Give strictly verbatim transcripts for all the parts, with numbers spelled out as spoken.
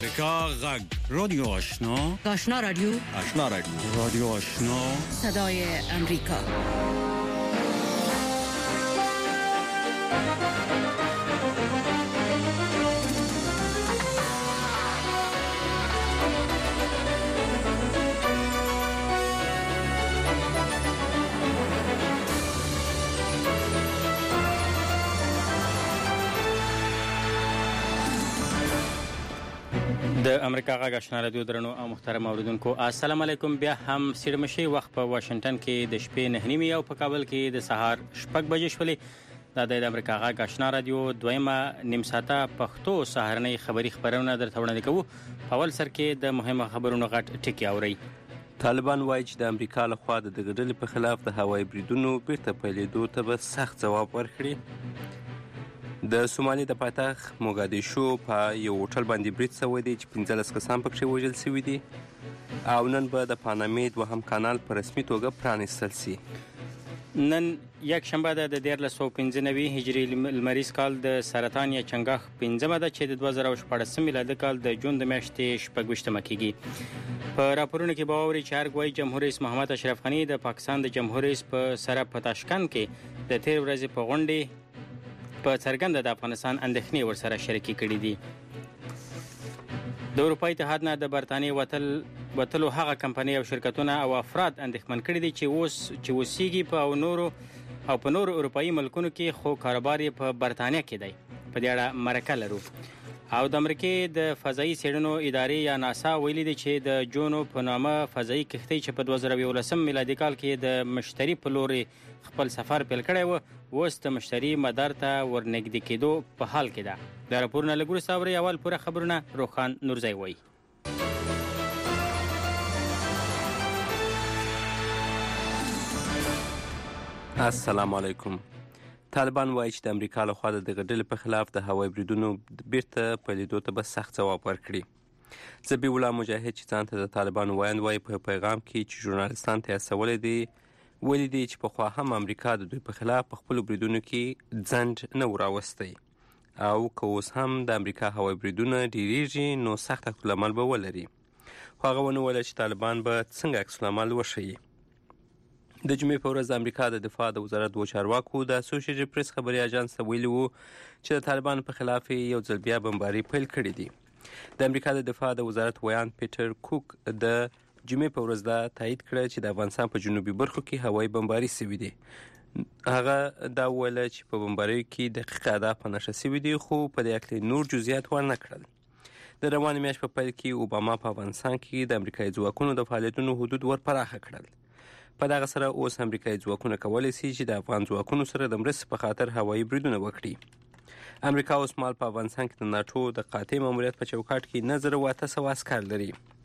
امریکا غږ رادیو آشنا آشنا رادیو آشنا رادیو رادیو آشنا صدای امریکا. د امریکا غږ آشنا رادیو درنو او محترم اوریدونکو السلام علیکم. بیا هم سیرمشي وخت په واشنگټن کې د شپې نه نیمه او په کابل کې د سهار شپږ بجې شولې. دا د امریکا غږ آشنا رادیو دویمه نیم ساعته پښتو سهارنۍ خبری خبرونه درته وړاندې کوو. په اول سر کې د مهمه خبرونو غټ ټکی اوري. طالبان وایي چې د امریکا لخوا د دغه ډلې په خلاف د هوایي بریدونو بیرته پیلېدو ته به سخت ځواب ورکړي. د سومالي د پایتخت موګادیشو په یو هوټل باندې برید شوی دی چې پنځلس کسان پکې وژل شوي دي او نن به د پانامې دوهم کانال په رسمي توګه پرانیستل شي. نن یک شنبه ده د دیارلس سوه پنځه نوي هجري لمریز کال د سرطان یا چنګاښ پنځمه ده چې د دوه زره شپاړسم میلادي کال د جون د میاشتې شپږویشتمه کېږي. په راپورونو کې به واورئ چې ارګ وایي جمهور رئیس محمد اشرف غني د پاکستان د جمهور رئیس په سره په تاشکند کې د تیر ورځې په غونډې په څرګنده د افغانستان اندېښنې ورسره شریکې کړي دي. د اروپا اتحاد نه د برتانیې وتل وتلو هغه کمپنۍ او شرکتونه او افراد اندېښمن کړي دي چې اوس چې اوسېږي په نورو او په نورو اروپایي ملکونو کې خو کاروبار یې په برتانیه کې دی. په دې اړه مرکه لرو. او د امریکې د فضایي څېړنو ادارې یا ناسا ویلي دي چې د جونو په نامه فضایي کښتۍ چې په دوه زره یولسم میلادي کال کې د مشتري په لوري خپل سفر پیل کړی و اوس د مشتري مدار ته ورنږدې کېدو په حال کې ده. د راپورونه لږ وروسته اورئ. اول پوره خبرونه روښان نورزی وایي. السلام علیکم. طالبان وایي چې د امریکا لخوا د دغه ډلې په خلاف د هوایي بریدونو بیرته پیلېدو ته به سخت ځواب ورکړي. ذبیح الله مجاهد چې ځان ته د طالبانو وایند وایي په پیغام کې چې ژورنالستان ته استولی دی ویلي دی چې پخوا هم امریکا د دوی په خلاف په خپلو بریدونو کې ځنډ نه و راوستی او که اوس هم د امریکا هوایي بریدونه ډیریږي نو سخت عکسالعمل به ولري. خو هغه ونه ویل چې طالبان به څنګه عکسالعمل وښیي. د جمعې په ورځ د امریکا د دفاع د وزارت دوه چارواکو د اسوسییټډ پریس خبري اژانس ته ویلي وو چې د طالبانو په خلاف یو ځل بیا بمباري پیل کړي دي. د امریکا د دفاع د وزارت ویان پیټر کوک د جمعې په ورځ دا تایید کړه چې د افغانستان په جنوبي برخو کې هوایي بمباري شوي دي. هغه دا وویل چې په بمباریو کې دقیق اهداف په نښه شوي دي خو په دې هکله نور جزئیات ورنه کړل. د روانې میاشتې په پیل کې اوباما په افغانستان کې د امریکایي ځواکونو د فعالیتونو حدود ورپراخه کړل. په دغه سره اوس امریکایي ځواکونه کولی شي چې د افغان ځواکونو سره د مرستې په خاطر هوایي بریدونه وکړي. امریکا اوس مهال په افغانستان کې د ناټو د قاطع ماموریت په چوکاټ کې نه زره اته سوه عسکر لري.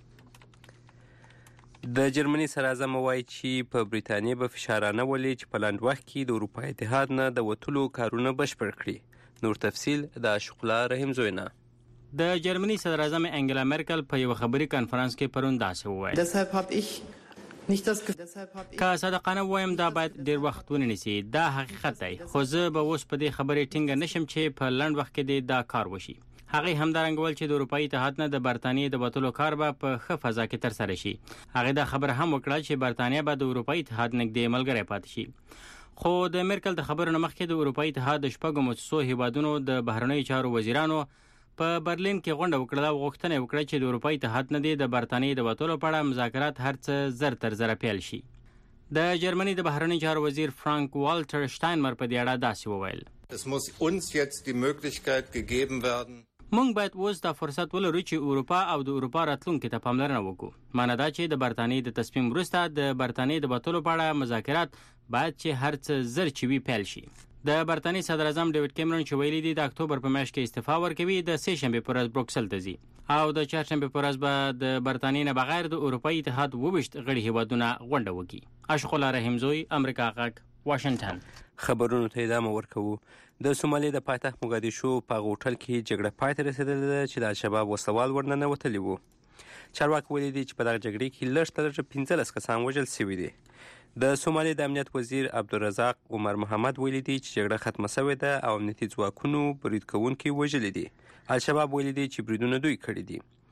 د جرمني سرعظمه وایي چې په برېټانیا به فشارانه ولي چې په لنډ وخت کې د اروپا اتحاد نه د وتلو کارونه بشپړ کړي. نور تفصیل د عاشق الله رحیم زوینا. د جرمني صدراعظم انګلا مرکل په یو خبري کانفرنس کې پرون داسې وویل. deshalb habe ich که صادقانه وایم دا باید ډیر وخت ونیسي. دا حقیقت دی خو زه به اوس په دې خبرې ټینګه نشم چې په لنډ وخت کې دا کار وشي. هغه همدارنګه ویل چې د اروپایي اتحاد نه د برتانیې د وتلو کار به په ښه فضا کې ترسره شي. هغه دا خبره هم وکړه چې برتانیه به د اروپایي اتحاد نږدې ملګری پاتې شي. خو د مرکل د خبرو نه مخکې د اروپایي اتحاد د شپږو مؤسسو هیوادونو د بهرنیو چارو وزیرانو په برلین کې غونډه وکړه او غوښتنه وکړه چې د اروپایي اتحاد نه د برتانیې د وتلو په اړه مذاکرات هر څه زر تر زره پیل شي. د جرمني د بهرنیو چارو وزیر فرانک والټر شتاینمر په دې اړه داسې وویل. Es muss uns jetzt die Möglichkeit gegeben werden. موږ باید اوس دا فرصت ولرو چې اروپا او د اروپا راتلونکي ته پاملرنه وکړو. معنی دا چې د برتانیې د تصمیم وروسته د برتانیې د وتلو په اړه مذاکرات باید چې هر څه زر چې وي پیل شي. د برتانیې صدر اعظم ډیوډ کیمرون چې ویلي دي د اکتوبر په میاشت کې استعفا ورکوي د سه شنبې په ورځ بروکسل ته ځي او د چهارشنبې په ورځ به د برتانیې نه بغیر د اروپایي اتحاد اوویشت غړي هیوادونه غونډه وکړي. عاشق الله رحیم زوی، امریکا غږ، واشنگټن. خبرونو ته ادامه ورکوو. د سومالي د پایتخت موګادیشو په هوټل کې جګړه پای ته رسېدلې ده چې د الشباب وسوال ورننه وتلي وو. چارواکي ویلي دي چې په دغه جګړې کې لږ تر لږه پنځلس کسان وژل شوي دي. د سومالي د امنیت وزیر عبدالرزاق عمر محمد ویلي دي چې جګړه ختمه شوې ده او امنیتي ځواکونو برید کوونکي وژلي دي. الشباب ویلي دي چې بریدونه دوی کړي دي.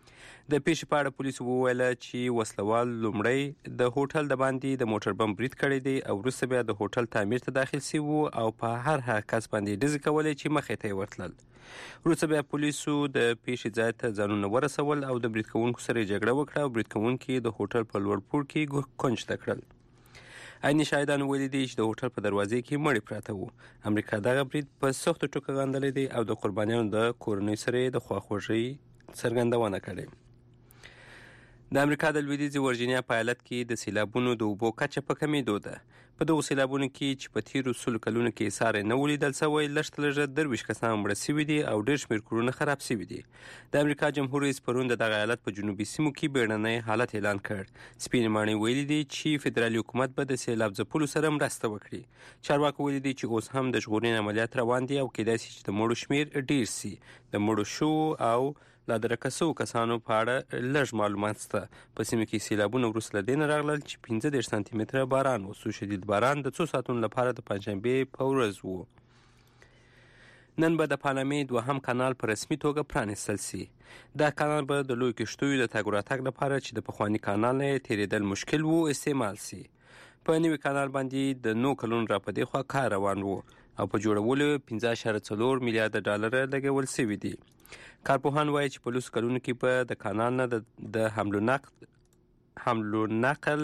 د پیښې په اړه پولیسو وویل چې وسلوال لومړی د هوټل د باندې د موټر بم برید کړی دی او وروسته بیا د هوټل تعمیر ته داخل شوي وو او په هر هغه کس باندې ډزې کولې چې مخې ته یې ورتلل. وروسته بیا پولیسو د پیښې ځای ته ځانونه ورسول او د برید کوونکو سره یې جګړه وکړه او برید کوونکي د هوټل په لوړ پوړ کې کونج ته کړل. عیني شاهدانو ویلي دي چې د هوټل په دروازې کې مړي پراته وو. امریکا دغه برید په سختو ټکو غندلی دی او د قربانیانو د کورنۍ سره یې د خواخوږۍ څرګندونه کړې. د امریکا د لویدیځې ورجینیا په ایالت کې د سیلابونو د اوبو کچه په کمیدو ده. په دغو سیلابونو کې چې په تیرو سلو کلونو کې ساری نه ولیدل سوی، لږ تر لږه درویشت کسان مړه سوي دي او ډېر شمېر کورونه خراب سوي دي. د امریکا جمهور رئیس پرون د دغه ایالت په جنوبي سیمو کې بیړنی حالت اعلان کړ. سپینې ماڼۍ ویلي دي چې فدرالي حکومت به د سیلاب ځپلو سره مرسته وکړي. چارواکو ویلي دي چې اوس هم د ژغورنې عملیات روان دي او کیدای شي چې د مړو شمېر ډېر سي. د مړو شوو او لا درکه سوو کسانو په اړه لږ معلومات شته. په سیمه کې سیلابونه وروسته له دې نه راغلل چې پنځه دېرش سانتي متره باران وسو. شدید باران د څو ساعتونو لپاره د پنجشنبې په ورځ وو. نن به د پانامې دوهم کانال په رسمي توګه پرانیستل سي. دا کانال به د لویو کښتیو د تګ راتګ لپاره چې د پخواني کانال نه تېرېدل مشکل وو استعمال سي. په نوي کانال باندې د نو کلونو را په دې خوا کار روان وو او په جوړولو پنځه اعشاریه څلور میلیارده ډالره لګول سوي دي. کارپوهان وایي چې په لسو کلونو کې به د کانال نه د حمل و نقل حمل و نقل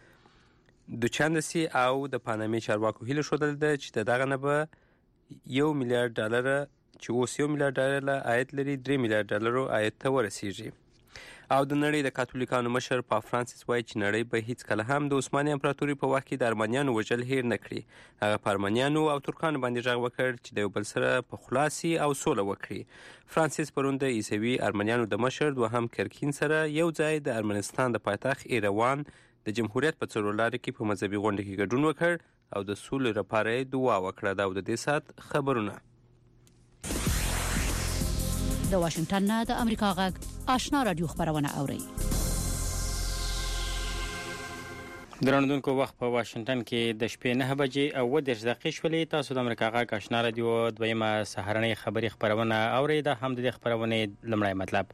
دوچنده سي او د پانامې چارواکو هیله ښودل ده چې د دغه نه به یو میلیارد ډالره چې اوس یو میلیارد ډالره عاید لري درې میلیارد ډالرو عاید ته ورسیږي. او د نړۍ د کاتولیکانو مشر پاپ فرانسیس وایي چې نړۍ به هیڅکله هم د عثماني امپراتورۍ په وخت کې د ارمنیانو وژل هیر نه کړي. هغه په ارمنیانو او ترکانو باندې غږ وکړ چې د یو بل سره په خلاصي او سوله وکړي. فرانسیس پرون د عیسوي ارمنیانو د مشر دوهم کرکین سره یو ځای د ارمنستان د پایتخت ایروان د جمهوریت په څلورلارې کې په مذهبي غونډه کې ګډون وکړ او د سولې لپاره یې دعا وکړه. دا د دې ساعت خبرونه. د واشنگټن نه د امریکا غږ آشنا رادیو خبرونه اوري. درنوونکو وخت په واشنگټن کې د شپې نه بجې او اووه دېرش دقیقې شولې. تاسو د امریکا غږ آشنا رادیو دویمه سهارنۍ خبري خبرونه اوري. دا هم د خبرونې لمړی مطلب.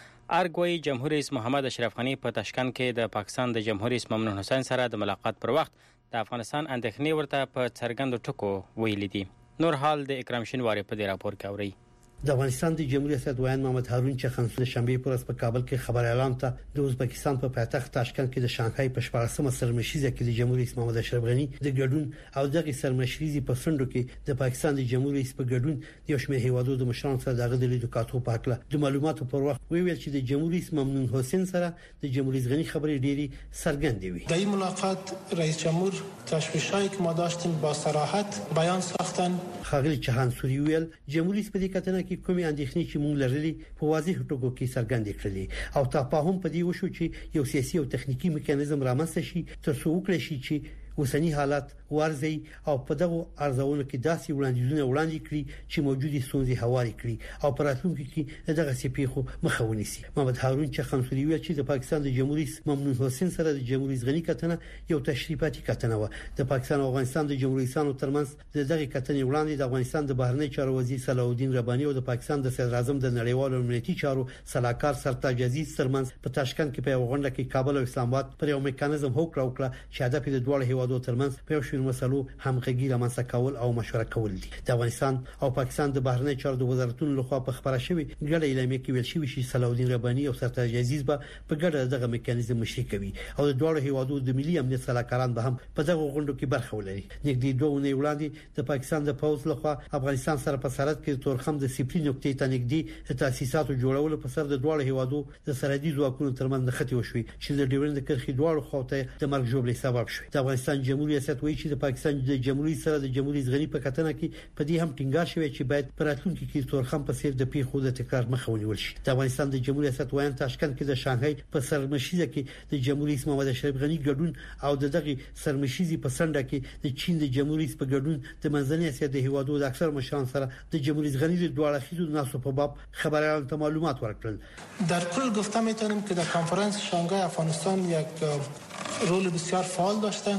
ارګوي جمهور رئیس محمد اشرف غنی په تاشکند کې د پاکستان د جمهور رئیس ممنون حسین سره د ملاقات پر وخت د افغانستان اندېښنې ورته په څرګندو ټکو ویلي دي. نور حال د اکرام شینواری په دې راپور کې اوري. د افغانستان د جمهوریت ریاست وایي محمد هارون چخان د شنبې پر ورځ په کابل کې خبر اعلان ته د ازبکستان په پایتخت تاشکند کې د شانګهای په شپږمه سرمشریزه کې د جمهور رئیس محمد اشرف غنی د ګډون او دغه سرمشریزي په فندو کې د پاکستان د جمهور رئیس په ګډون د یو شمېر هیوادو د مشرانو سره دغه د لیدو کاتو په حق له د معلوماتو پر وخت ویل چې د جمهور رئیس ممنون حسین سره د جمهور رئیس غنی خبرې ډېری سرګندې وي. در این ملاقات رئیس جمهور تشویشایی که ما داشتیم با صراحت بیان ساختن. خاغلی چهان سوری ویل جمهور رئیس په دې کتنه کې کومې اندېښنې چې مونږ لرلې په واضح ټکو کې څرګندې کړلې او تفاهم په دې وشو چې یو سیاسي او تخنیکی میکانیزم رامنځته شي تر څو وکړي شي چې اوسنی حالات ورزي او په دغه ارزونه کې داسې وړاندیزونه وړاندې کړي چې موجودي ستونزې هواري کړي او په راتلونکي کې دغه سپیخو مخه ونیسي. محمد هارون چخان سوری ویل چې د پاکستان د جمهور رئیس ممنون حسین سره د جمهور رئیس غنی کتنه یو تشریفاتي کتنه و. د پاکستان او افغانستان د جمهور رئیسانو ترمنځ د دغه کتنې وړاندې د افغانستان د بهرنی چارو وزیر صلاح الدین رباني او د پاکستان د صدر اعظم د نړیوالو امنیتي چارو صلاحکار سرتاج عزیز ترمنځ په تاشکند کې په غونډه کې کابل او اسلام آباد پر یو میکانیزم هوکړه وکړه چې هدف یې د دوه هیوادو ترمنځ په یو شمېر مسلو همغږي رامنځته کول او مشوره کول دي. د افغانستان او پاکستان د بهرنی چارو د وزارتونو لخوا په خبره شوی ګډه اعلامیه کې ویل شوی چې صلاح الدین رباني او سرتاج عزیز به په ګډه دغه میکانیزم مشري کوي او د دوه هیوادو د ملي امنیت صلاحکاران به هم په دغه غونډو کې برخه ولري. نږدې دوه نه وړاندې د پاکستان د پوز لخوا افغانستان سره په سرحد کې تورخم د سپری نقطې ته نږدې تاسیساتو جوړولو په سر د دوه هیوادو د سرحدي ځواکونو ترمنځ خطي وشوي چې د ډیورند کرښې دوه خواته د مرګ جوړې سبب شوی. د افغانستان جمهوریت ریاست وایي چې د پاکستان د جمهوریت سره د جمهوریت غنی په کتنه کې په دې هم ټینګار شوی چې باید پر راتلونکي کې تورخم په څیر د پیښو د تکرار مخه ونیول شي. د افغانستان د جمهوریت ریاست وایي تاشکند کې د شانګهای په سرمشریزه کې د جمهوریت محمد اشرف غنی ګډون او د دغه سرمشریزي په سنډه کې د چین د جمهوریت په ګډون د منځنۍ اسیا د هیوادو د اکثر مشران سره د جمهوریت غنی د دوه اړخیزو ناسو په باب خبريالانو ته معلومات ورکړل. در کل گفته میتونیم که در کنفرانس شانگهای افغانستان یک رول بسیار فعال داشته.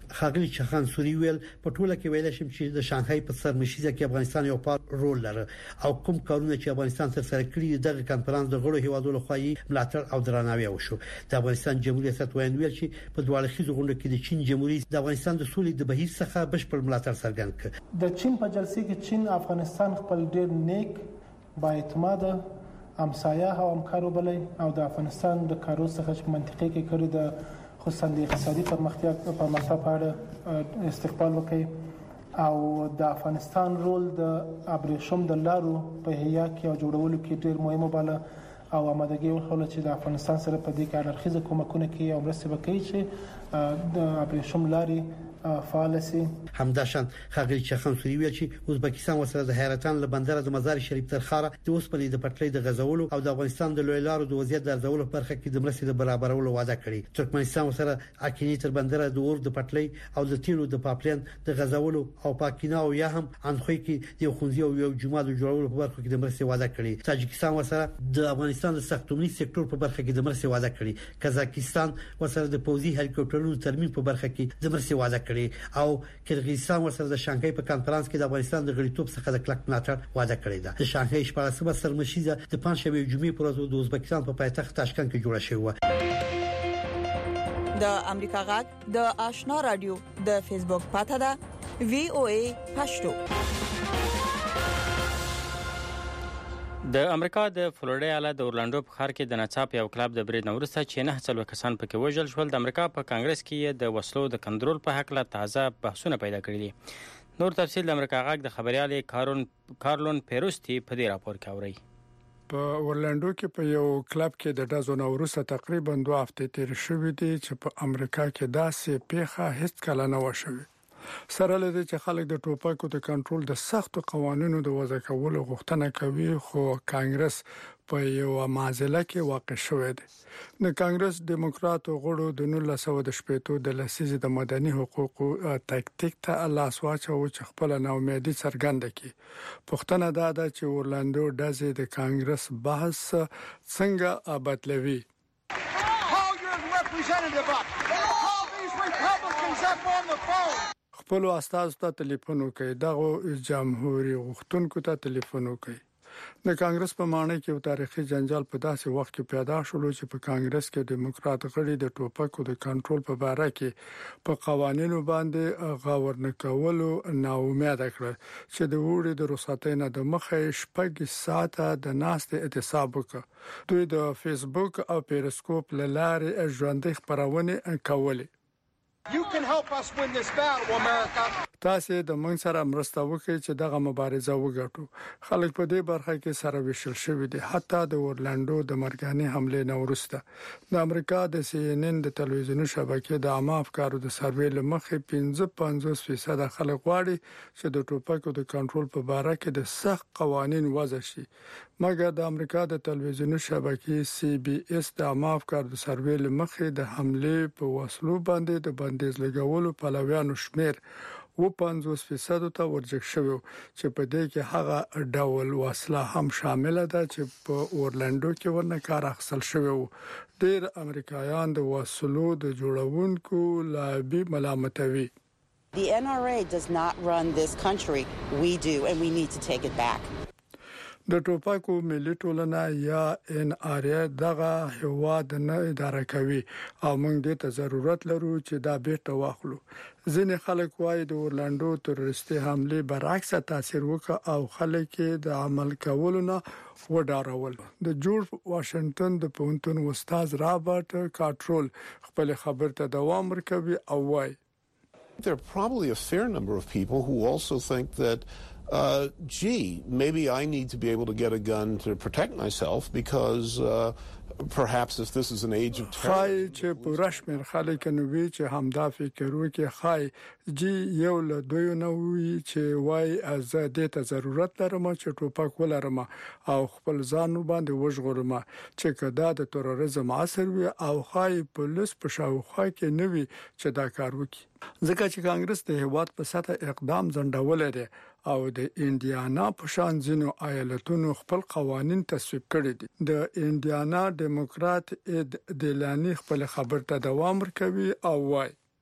خاغلی چخان سوري ویل په ټوله کې ویل شم چې د شانګهای په سرمشيزه کې افغانستان یو پات رول لري او کوم کارونه چې افغانستان تر سره کړی دغه کانفرنس د غړو هیوادونو خوایي ملاتړ او درناوی وشو د افغانستان جمهوریت ریاست ویل چې په دواړه خيزو غونډه کې د چین جمهوریت د افغانستان د سولې د بهیر څخه بشپړ ملاتړ څرګند کړ د چین په جلسې کې چین افغانستان خپل ډیر نیک با اعتماد همسایه او همکارو بلې او د افغانستان د کارو څخه چې منطقي کې کړی د خصوصا د اقتصادي پرمختیا پرمختیا په اړه استقبال وکړي او د افغانستان رول د ابریشم د لارو په هيا کې او جوړولو کې ډیر مهمه باله او آمادګي ورخول چې د افغانستان سره په دې کې اړخیزه کومکونه کوي او مرسته وکړي چې د ابریشم لاري فعال سي همداشان خاغلی چخان سوري ویل چې ازبکستان وسره د حیرتان له بندر د مزار شریف تر خاره د اوسپنې د پټلۍ د غزولو او د افغانستان د لوی لارو د وضعیت د ارزولو برخه کې د مرستې د برابرولو وعده کړې ترکمنستان وسره اکینی تر بندر د اور د پټلۍ او د تیلو د پاپلین د غزولو او پاکینا او یا هم انخوي کې د خونځي او یو جمعه د جوړولو په برخه کې د مرستې وعده کړې تاجکستان وسره د افغانستان د ساختماني سکتور په برخه کې د مرستې وعده کړې قزاقستان وسره د پوځي هلیکوپټرونو ترمیم په برخه کې د مرستې وعده کړې او کرغیزستان ورسره د شانګهای په کانفرنس کې د افغانستان د غړیتوب څخه د کلک ملاتړ وعده کړی ده د شانګهای شپږمه سرمشيزه د پنځشنبه جمعې پر ورځ د ازبکستان په پایتخت تاشکند کې جوړه شوې و د امریکا غږ د آشنا رادیو د فیسبوک پاته ده وی او ای پښتو د امریکا د فلوریډا ایالت د اورلاندو په ښار کې د ناڅاپي یو کلب د برید نورسته چې نه څلور کسان پکې وژل شول د امریکا په کانګرس کې د وسلو د کنټرول په حق له تازه بحثونه پیدا کړي دي نور تفصیل د امریکا غږ د خبريال کارون کارلون پیروستی په دې راپور کې اوري په اورلاندو کې په یو کلب کې د ډزو نورسته تقریبا دوه هفته تیر شوې دي چې په امریکا کې داسې پیښه هیڅ کله نه وشوي سره لدې چې خلک د ټوپکو د کنټرول د سختو قوانینو د وضع کولو غوښتنه کوي خو کانګرس په یو معضله کې واقع شوې ده د کانګرس دیموکراتو غړو د نولس سوه شپږ د لسیزې د مدني حقوقو تکتیک ته لاس واچو چې خپل ناامیدي څرګنده کړي پښتنه دا ده چې اورلاندو ډزې د کانګرس بحث څنګه بدلوي خپل استاد ته ټلیفون وکړي دغه جمهوریت غوښتونکو ته ټلیفون وکړي د کانګرس په معنی کې یو تاریخي جنجال په داسې وخت کې پیدا شول چې په کانګرس کې دیموکرات غړي د ټوپکو د کنټرول په اړه کې په قوانینو باندې غور نه کولو نا امید کړ چې د وړي د رخصتۍ نه د مخه شپږ ساعته د ناست اعتصاب وکړ دوی د فیسبوک او پیرسکوپ لاره ژوندۍ خبرونه کولې You can help us win this battle, America. تاسو د موږ سره مرسته وکړئ چې دغه مبارزه وګټو خلک په دې برخه کې سره وشل شوی دي حتی د اورلاندو د مرګاني حمله نه ورسته د امریکا د سی ان ان د تلویزیوني شبکې د عامه افکارو د سروې لمخې پنځه پنځوس فیصد خلک غواړي چې د ټوپکو د کنټرول په اړه کې د سخت قوانين وضع شي مګر د امریکا د تلویزیوني شبکې سی بي اس د عامه افکارو د سروې لمخې د حمله په وسلو باندې د بندیز لګولو پلویانو شمیر و پنځوس فیصد ته ورجګ شوی چې په دې کې هغه ډول وسله هم شامل ده چې په اورلاندو کې ورنه کار اخیستل شوی و ډیر امریکایان د وسلو د جوړونکو لابي ملامتوي The N R A does not run this country. We do and we need to take it back. د ټوپکو ملي ټولنه یا ان ار ای دغه هواد نه اداره کوي او موږ دې ته ضرورت لرو چې دا بیرته واخلو ځینې خلک وايي د اورلاندو تروریستي حمله برعکس تاثیر وکړ او خلک د عمل کولو نه وډارول د جورج واشنگټن د پونتون استاد رابرټ کاټرول خپل خبر ته دوام ورکوي او وايي There are probably a fair number of people who also think that Uh, gee, maybe I need to be able to get a gun to protect myself because uh, perhaps if this is an age of terror. خای چې پرشمیر خلک نو وی چې همدا فکر وکي خای جی یو له دوی نو وی چې وای از دې ته ضرورت لرم چې ټوپک ولرم او خپل ځان باندې وژغورم چې کدا د تروریزم اثر وي او خای پولیس په شاوخوا کې نوي چې دا کار وکي ځکه چې کانګرس د هیواد په سطح اقدام ځنډول لري او د انډیانا په شان ځینو ایالتونو خپل قوانين تصویب کړي دي د انډیانا دیموکرات اډ دیلانی خپل خبر ته دوام ورکوي او وايي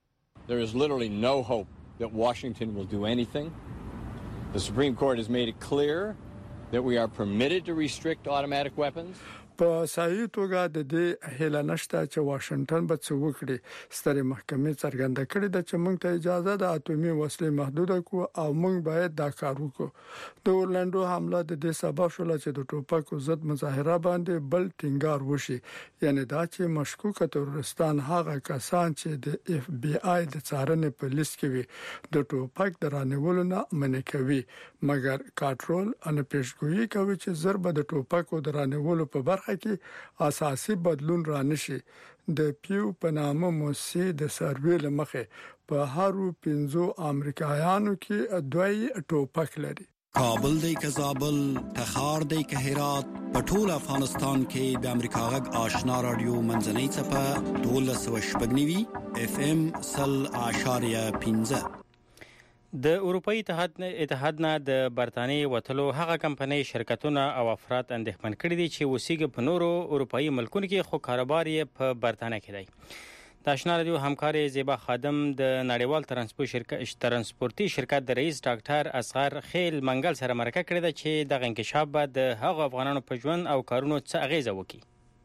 there is literally no hope that Washington will do anything. The Supreme Court has made it clear that we are permitted to restrict automatic weapons. په صحیح توګه د دې هله نشته چې واشنگټن به څه وکړي. سترې محکمې څرګنده کړې ده چې موږ ته اجازه ده اټومي وسلې محدود کړو او موږ باید دا کار وکړو. د اورلانډو حمله د دې سبب شول چې د ټوپکو ضد مظاهره باندې بل ټینګار وشي. یعنی دا چې مشکوک ترورستان هغه کسان چې د اف بی آی د څارنې په لیست کې وي د ټوپک درانولو نه منع کوي، مګر کاټرول ان پیشګویي کوي چې ضرب د ټوپکو درانولو په برخه کې اساسي بدلون رانشي. د پیو په نامه موسسې د سروې لمخه په هارو پنځو امریکایانو کې دوی ټوپک لري. کابل دی که زابل، تخار دی که هرات، په ټول افغانستان کې د امریکا غږ آشنا رادیو منځنۍ څپه دولس سوه شپږ نوي اف ام سل اعشاریه پنځه. د اروپאי اتحاد اتحاد نه د برتانیې وټلو هغه کمپنۍ شرکتونه او افراد اندېښمن کړي دي چې وسیګ په نورو اروپאי ملکونو کې خو کاروبار یې په برتانیې کې دی. د آشنا رادیو همکار زیبا خادم د نړیوال ترانسپورت شرکت ترانسپورتي شرکت د رئیس ډاکټر اصغر خیل منګل سره مرکه کړې ده چې د انکشاف بعد د هغو افغانانو په ژوند او کارونو څه اغیزه وکړي.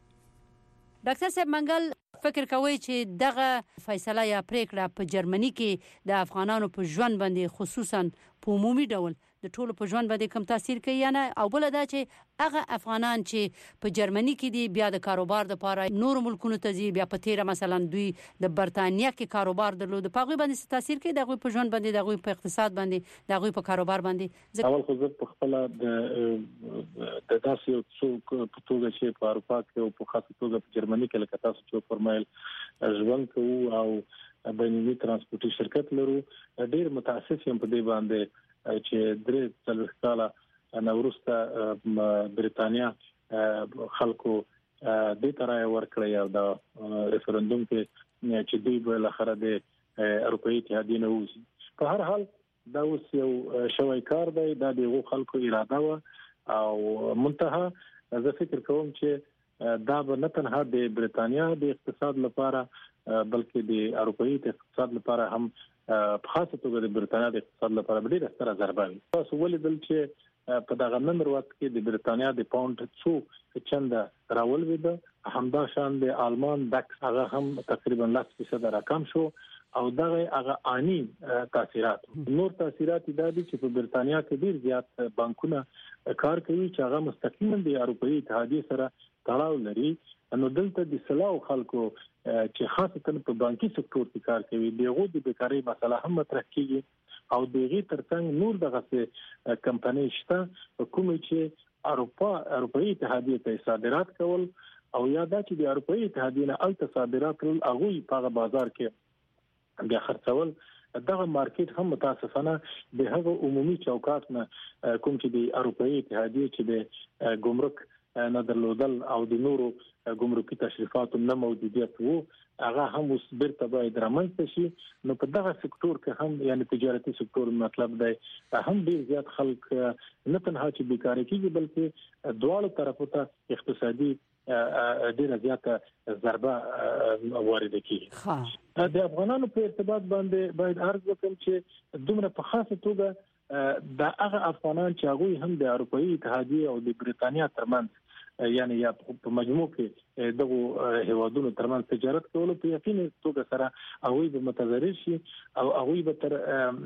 ډاکټر صاحب منګل فکر کوي چې دغه فیصله یا پریکړه په جرمني کې د افغانانو په ژوند باندې خصوصا په عمومي ډول د ټولو په ژوند باندې کوم تاثیر کوي یا نه، او بل دا چې هغه افغانان چې په جرمني کې دي بیا د کاروبار لپاره نور ملکونو ته ځي، بیا په تیره مثلا دوی د برتانیا کې کاروبار درلود، په هغه باندې تاثیر کوي دغه په ژوند باندې، دغه په اقتصاد باندې، دغه په کاروبار باندې. اول خو زه په خپل د د داسې یو څوک په توګه چې په اروپا کې او په خاصه توګه په جرمني کې لکه تاسو چې فرمایل ژوند کوو او بینالمللي ترانسپورتي شرکت لرو، ډیر متاسف یم په دې باندې چې درې څلوېښت کاله نه وروسته برتانیا خلکو دې ته رایه ورکړې او د ریفرندوم کې چې دوی به بالاخره د اروپאי اتحادیې نه ووځي. په هر حال دا اوس یو شوی کار دی، دا د هغو خلکو اراده وه او منتها زه فکر کوم چې دا به نه تنها د برتانیا د اقتصاد لپاره بلکې د اروپאי اقتصاد لپاره هم په خاصه توګه د برتانیا د اقتصاد لپاره ډېره ستره ضربه وي. تاسو ولیدل چې په دغه نن وخت کې د برتانیا د پاوند څو چنده راولویده، همدا شان د آلمان دکس هغه هم تقریبا لس فیصد راکم شو او دغه هغه آنی تاثیرات. نور تاثیرات دا دي چې په برتانیا کې ډیر زیات بانکونه کار کوي چې هغه مستقیما د اروپאי اتحادیې سره تړاو لري. نو دلته د سلاو خلکو چې خاصه په بانکي سکتور کې کار کوي دغه د بیکاری مسله هم مطرح کیږي او دغه ترڅنګ نور دغه کمپنۍ شته کوم چې اروپا اروپאי اتحادیې ته صادرات کول او یا دا چې د اروپאי اتحادیې نه الته صادرات کول هغه په بازار کې بیا خرڅول، دغه مارکیټ هم متاسفانه د هغه عمومي چوکاټ نه کوم چې د اروپאי اتحادیې چې د ګمرک نه درلودل او د نورو ګمرکي تشریفاتو نه موجودیت وو هغه هم اوس بیرته باید رامنځته شي. نو په دغه سکتور کې هم یعنی تجارتي سکتور مطلب دی هم ډیر زیات خلک نه تنها چې بیکاري کیږي بلکې دواړو طرفو ته اقتصادي ډیره زیاته ضربه وارد کیږي. د افغانانو په ارتباط باندې باید عرض وکړم چې دومره په خاصه توګه د هغه افغانان چې هغه هم د اروپאי اتحادیې او د برتانیا ترمنځ یعنی یا په مجموع کې دغه هیوادونو ترمنځ تجارت کولو په یقیني توګه سره هغه به متضرر شي او هغه به تر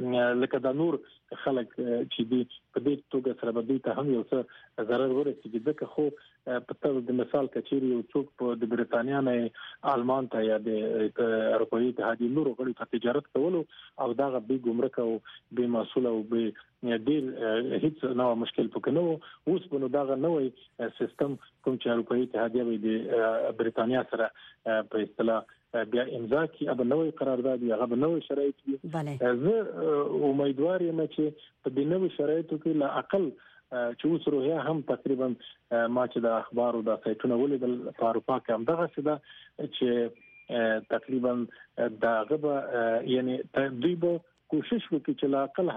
لکه د نور خلک چې دی په دې توګه سره به دوی ته هم یو څه ضرر ورسیږي. ځکه خو په تاسو د مثال کچېری یو څوک په د برتانیا نه آلمان ته یا د اروپאי اتحادیې نورو غړي ته تجارت کولو او دغه به ګمرک او به مسول او به ډیر هیڅ نو مشکل پکې نو اوس په نو دغه نوې سیستم کوم چې اروپאי اتحادیې د برتانیا سره په اصطلاح بیا امضا کی اب نوې قرارداد یا غو نوې شرایط دي. زه امیدوار یم چې په دې نوې شرایطو کې لا اقل چې اوس روحیه هم تقریبا ما چې د اخبارو د سایټونو ولیدل په اروپا کې هم دغه څه ده چې تقریبا دا غو یعنی دوی به کوشش وکړي چې لا اقل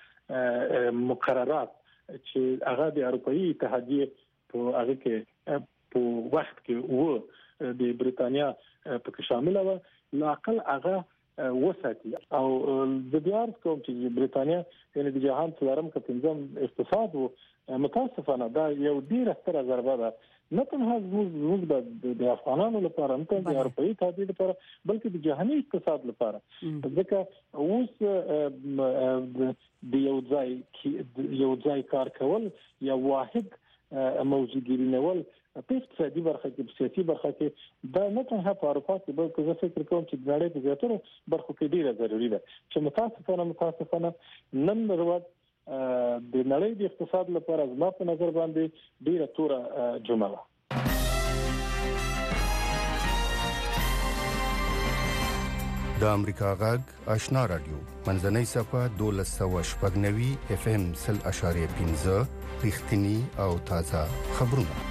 هغه مقررات چې هغه د اروپאי اتحادیې په هغه کې په وخت کې وو د برتانیا په شامل و لا اقل هغه وساتي او د دیار کوم چې برېټانیا یعنی د جهان څلورم که پنځم اقتصاد وو متاسفانه دا یو ډیر ستره ضربه ده نه تنها زموږ د افغانانو لپاره نه د اروپאי اتحادیې لپاره بلکې د جهاني اقتصاد لپاره ځکه اوس د یو ځای یو ځای کار کول یا واحد موجودګي نول په اقتصادي برخه کې په سیاسي برخه کې دا نه تنها په اروپا کې بلکې زه فکر کوم چې د نړۍ په زیاترو برخو کې ډیره ضروري ده چې متاسفانه متاسفانه نن ورځ د نړۍ د اقتصاد لپاره زما په نظر باندې ډیره توره جمله د امریکا غږ آشنا رادیو منځنۍ صفه دولس سوه شپږ نوي اف ام سل اشاریه پنځه رښتینی او تازه خبرونه.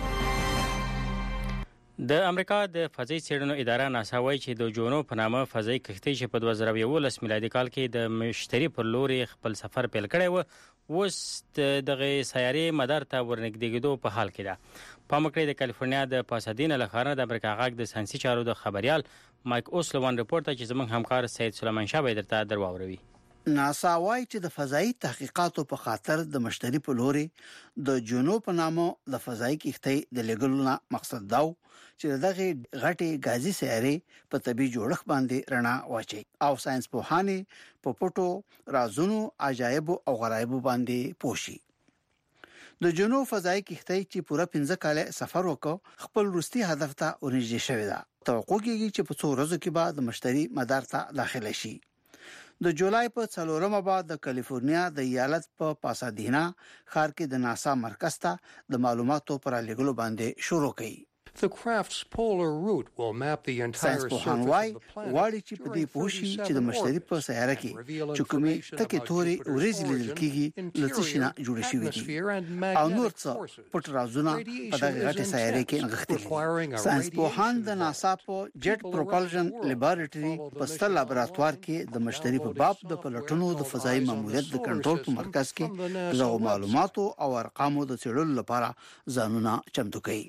د امریکا د فضایي څېړنو اداره ناسا وایي چې د جونو په نامه فضایي کښتۍ چې په دوه زره یولس میلادي کال کې د مشتري پر لوري خپل سفر پیل کړی و اوس دغه سیارې مدار ته ورنږدېږدو په حال کې ده. پام وکړئ د کالیفورنیا د پاسادینا له ښاره د امریکا غږ د ساینسي چارو د خبريال مایک اوسلوان رپورټ ته چې زموږ همکار سید سلیمان شاه به درته درواوروي. ناسا وايي چې د فضایي تحقیقاتو په خاطر د مشتري په لوري د جونو په نامه د فضایي کښتۍ د لګلو مقصد دا چې دغه غټي غازي سیارې په طبي جوړښت باندې رڼا واچي او ساينس پوهانه په پټو رازونو عجایب او غرایب باندې پوښي. د جنوب فضایي کښتۍ چې پوره پنځه کال سفر وکړ خپل وروستي هدف ته ورنږدې شوې ده. توقع کېږي چې په څو ورځو کې بعد مشتري مدار ته داخله شي. د جولای په څلورمه بعد د کالیفورنیا د ایالت په پاسادینا ښار کې د ناسا مرکز ته د معلوماتو پر لګلو باندې شروع کړي. The craft's polar route will map the entire surface of the planet. واړی چې په دې پوښي چې د مشتري په سیاره کې چې کومي تکي توري ورېزې لیدل کیږي لته شنه جوړ شوی دي او نور څه پټ رازونه په دغه غټه سیاره کې نغښتلي. ساينس پوهان د ناسا په جيت پروپلشن لیبارټري په ستر لابراتوار کې د مشتري په باب د پلټونو د فضایي ماموریت د کنټرول په مرکز کې د معلوماتو او ارقامو د څېړلو لپاره ځانونه چمتو کوي.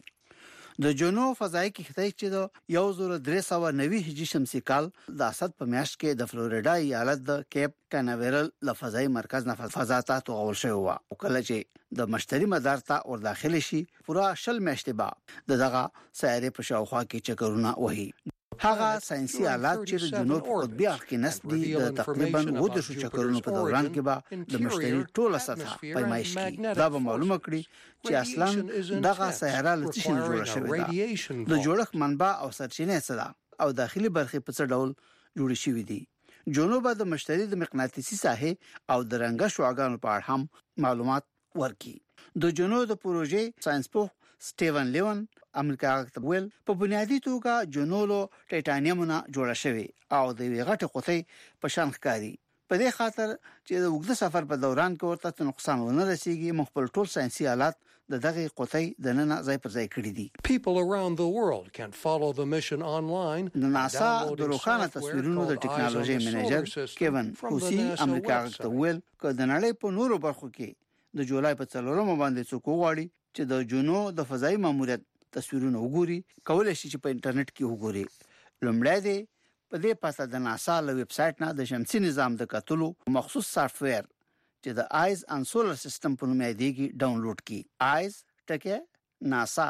د جنو فضایي کښتۍ چې د یو زره درې سوه نوي هجري شمسي کال د اسد په میاشت کې د فلوریډا ایالت د کیپ کاناویرل له فضایي مرکز نه فضا ته توغول شوی و او کله چې د مشتري مدار ته ور داخل شي پورا شل میاشتې بعد دغه سیارې په شاوخوا کې چکرونه وهي. هغه ساينسي آلات چې د جنوب قطبي اړخ کې نسب دي د تقریبا وده شو چکرونو په دوران کې به د مشتري ټوله سطح پیمایش کی دا به معلومه کړي چې اصلا دغه سیاره له څه جوړه شوې ده، د جوړښت منبع او سرچینې څه ده او داخلي برخې په څه ډول جوړې شوې دي. جنوب د مشتري د مقناطیسي ساحه او د رنګ شعاعونو په اړه هم معلومات ورکړي. د جنوب د پروژې ساينس پوه سټیون لیون امریکا غتبول په بنیادی توګه جنولو ټایټانیومونه جوړه شوی او د غټه قطعی په شان ښکاری. په دې خاطر چې د وګړو سفر په دوران کې ورته نقصان ونه رسیږي مخبل ټول ساينسي آلات د دغه قطعی د نن ځای پر ځای کړی دي. People around the world can follow the mission online. ناسا د روښانه تصویرونو د ټکنالوژي منیجر کیون خوسی امریکا غتبول ک د نړۍ په نورو برخو کې د جولای په څلورمه باندې څوک وغواړي چې د جنو د فضایي ماموریت تصویرونه وګوري کولای شي چې په انټرنیټ کې وګوري. لومړی دی په دې پاسه د ناسا له ویب سټ نه د شمسي نظام د کتلو مخصوص سافټ ویر چې د آیز ان سولر سیستم په نوم یادېږي ډاونلوډ کی. آیز ټکه ناسا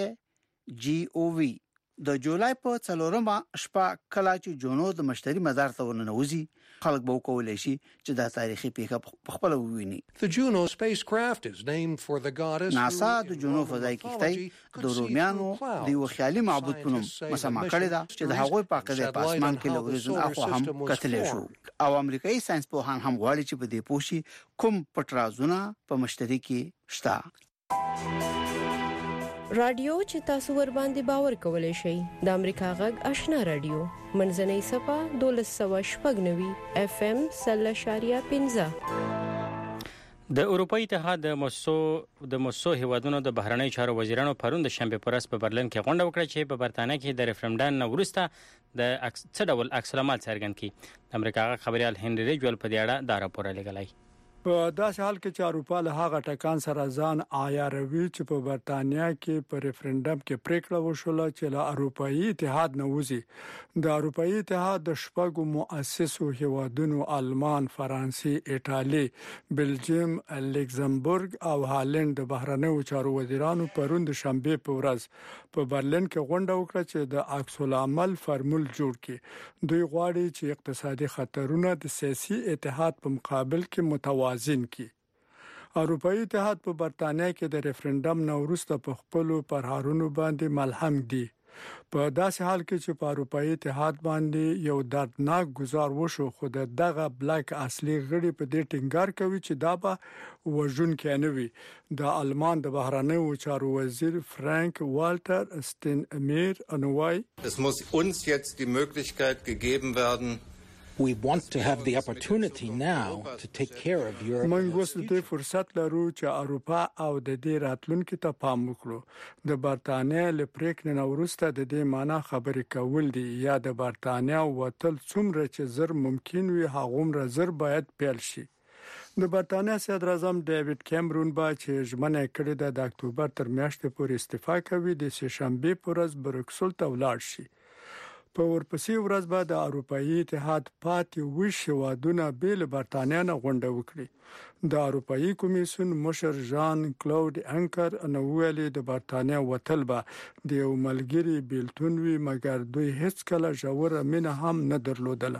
ټکه جی او وی د جولای په څلورمه شپه کله چې جونو د مشتري مدار ته ورننوزي خلک به کولای شي چې دا تاریخي پیښه خپل وویني. The Juno spacecraft is named for the goddess. ناسا د جونو فضایي کښتۍ د رومیانو د یو خیالي معبود په نوم مسما کړی دا چې د هغوی په عقیده په اسمان کې لوريزون اخو هم کتلې شو او امریکایي ساينس پوهان هم غواړي چې په دې پوښي کوم پټرازونه په مشتري کې شته. رادیو چې تاسو ور باندې باور کولای شئ د امریکا غږ آشنا رادیو منځنۍ صفه دولس سوه شپږ نوي اف ام سل اشاریه پنځه. د اروپאי اتحاد د موسسو د موسسو هیوادونو د بهرنی چارو وزیرانو پرون د شنبه پرس په برلین کې غونډه وکړه چې په برتانیا کې د ریفرندم نه وروسته د څه ډول عکس العمل څرګند کړي. د امریکا غږ خبريال هنري ریجول په دې اړه دا راپور لګلای. په داسې حال کې چې اروپا له هغه ټکان سره ځان عیاروي چې په برتانیا کې په ریفرندم کې پریکړه وشوله چې له اروپאי اتحاد نه وځي. د اروپאי اتحاد د شپږو مؤسسو هیوادونو آلمان، فرانسې، ایټالي، بلجیم، لکزمبورګ او هالند د بهرنیو چارو وزیرانو پرون د شنبه په ورځ په برلین کې غونډه وکړه چې د عکس العمل فارمول جوړ کړي. دوی غواړي چې اقتصادي خطرونه د سیاسي اتحاد په مقابل کې متوازن کی. اروپאי اتحاد په برتانیا کې د ریفرندم نه وروسته په خپل پرهارونو باندې ملهم دي. په داسې حال کې چې په اروپאי اتحاد باندې یو دردناک گزار وشو، خو دغه بلاک اصلي غړي په دې ټینګار کوي چې دا به وژونکی نه وي. د آلمان د بهرنیو چارو وزیر فرانک والټر سټینمیر انوای Es muss uns jetzt die Möglichkeit gegeben werden, We want to have the opportunity now to take care of Europe. موږ اوس د فرصت لرو چې اروپا او د دې راتلونکو ته پام وکړو. د برتانیا له پریکړې نه وروسته د دې معنی خبرې کول دي یا د برتانیا وتل څومره چې زر ممکن وي هغومره زر باید پیل شي. د برتانیا صدر اعظم ډیوډ کیمرون با چې ژمنه کړې ده د اکتوبر تر میاشتې پورې استعفا کوي، د سه شنبه پر ورځ بروکسل ته ولاړ شي. په ورپسې ورځ به د اروپאי اتحاد پاتې ویش هیوادونه بیل برتانیا نه غونډه وکړي. د اروپאי کمیسیون مشر ژان کلاود انکر نو ویلي د برتانیا وتل به د یو ملګری بیلتون وی، مګر دوی هیڅ کله ژوره مینه هم نه درلودله.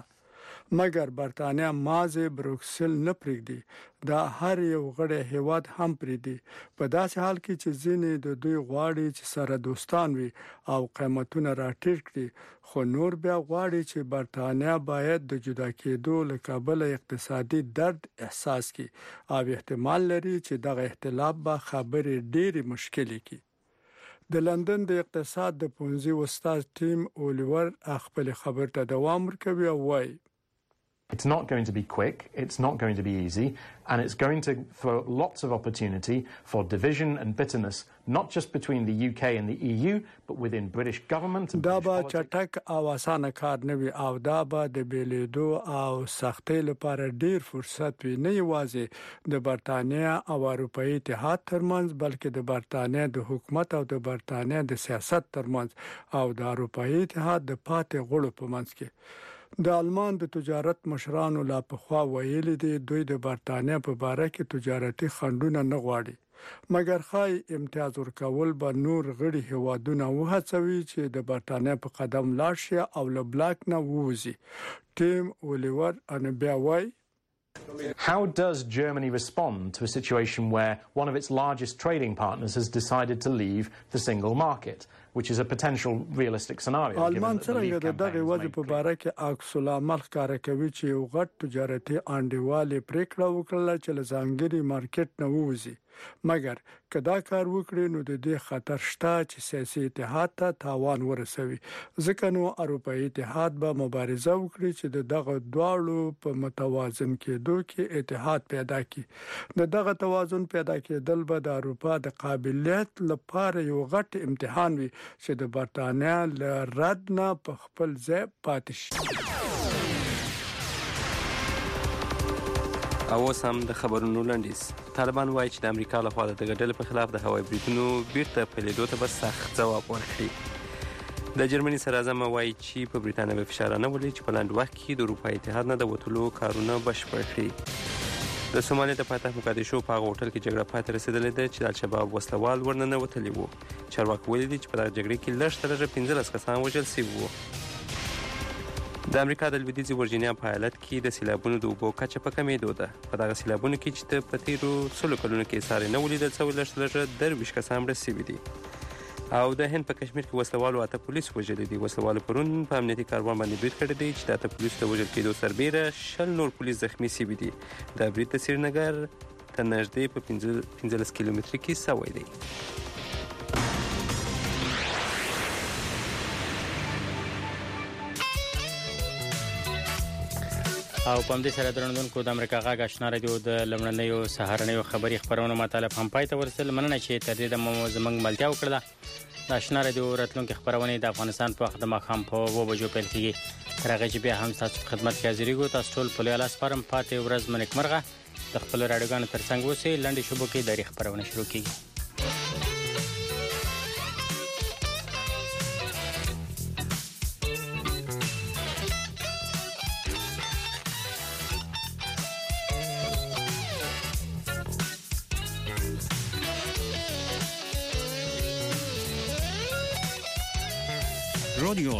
مګر برتانیا مازه بروکسل نه پریږدي، دا هر یو غړی هیواد هم پریږدي. په داسې حال کې چې ځینې د دوی غواړي چې سره دوستان وي او قیمتونه راټیټ کړي، خو نور بیا غواړي چې برتانیا باید د جدا کېدو له کابل اقتصادي درد احساس کړي او احتمال لري چې دغه اختلاف به خبرې ډېری مشکلې کړي. د لندن د اقتصاد د پونځي استاد ټیم اولور خپل خبر ته دوام ورکوي او وایي It's not going to be quick, it's not going to be easy, and it's going to throw lots of opportunity for division and bitterness, not just between the U K and the E U, but within British government and دا به چټک او اسانه کار نه وي او دا به د بیلیدو او سختۍ لپاره ډیر فرصت وي، نه یوازې د برتانیا او اروپאי اتحاد ترمنځ بلکې د برتانیا د حکومت او د برتانیا د سیاست ترمنځ او د اروپאי اتحاد د پاتې غړو په منځ کې. د آلمان د تجارت مشرانو لا پخوا ویلي دي دوی د برتانیا په باره کې تجارتي خنډونه نه غواړي، مګر خای امتیاز ورکول به نور غړي هیوادونه وهڅوي چې د برتانیا په قدم لاړ شي او له بلاک نه ووځي. ټیم اولور ان بیا وای How does Germany respond to a situation where one of its largest trading partners has decided to leave the single market, which is a potential realistic scenario? آلمان څنګه د دغه وضع په اړه کې عکس العمل ښکاره کوي چې یو غټ تجارتي انډیوالي پریکړه وکړه چې له ځانګړي مارکیټ نه ووځي، مګر کدا کار وکړي نو د دې خطر شته چې سیاسي اتحاد ته تاوان ورسوي، ځکه نو اروپאי اتحاد به مبارزه وکړي چې دغه دواړو په متوازن کېدو کې اتحاد پیدا کړي. د دغه توازن پیدا کېدل به د اروپا د قابلیت لپاره یو غټ امتحان وي چې د برتانیا له رد نه په خپل ځای پاتې شي. او اوس هم د خبرونو لنډیز. طالبان وایي چې د امریکا لخوا د دغه ډلې په خلاف د هوایي بریدونو بیرته پیلېدو ته به سخت ځواب ورکړي. د جرمني صدراعظم وایي چې په بریتانیا به فشار نه ولي چې په لنډ وخت کې د اروپا اتحاد نه د وتلو کارونه بشپړ کړي. د سومالیا د پایتخت مقدشو په هغه هوټل کې جګړه پای ته رسېدلې ده چې د الشباب وسلوال ورننوتلي وو. چارواکي ویلي دي چې په دغه جګړې کې لږ تر لږه پنځلس کسان وژل شوي وو. د امریکا د لویدیځې ورجینیا په ایالت کې د سیلابونو د اوبو کچه په کمېدو ده. په دغه سیلابونو کې چې په تیرو سلو کلونو کې ساری نه ولیدل شوی لږ تر لږه درویشت کسان مړه شوي دي. او د هند په کشمیر کې وسلوالو اته پولیس وژلي دي. وسلوالو پرون په امنیتي کاروان باندې برید کړی دی چې د اته پولیسو د وژل کېدو سربیره شل نور پولیس زخمي شوي دي. دا برید د سرینګر ته نږدې په پنځلس کیلومتره کې شوی دی. او په همدې سره درنوونکو د امریکا غږ آشنا رادیو د لمړنیو سهارنیو خبري خبرونو مطالب هم پای ته ورسېدل. مننه چې تر دې دمه زموږ ملتیا وکړه. د آشنا رادیو راتلونکي خبرونه د افغانستان په وخت د ماښام په اوه بجو پیل کیږي. تر هغه چې بیا هم تاسو خدمت کې حاضرېږو. تاسو ټول په لیاله سپارم. پاتې ورځ مو نیکمرغه. د خپل راډیوګانو ترڅنګ اوسئ. لنډې شبو کې دری خبرونه شروع کیږي. رادیو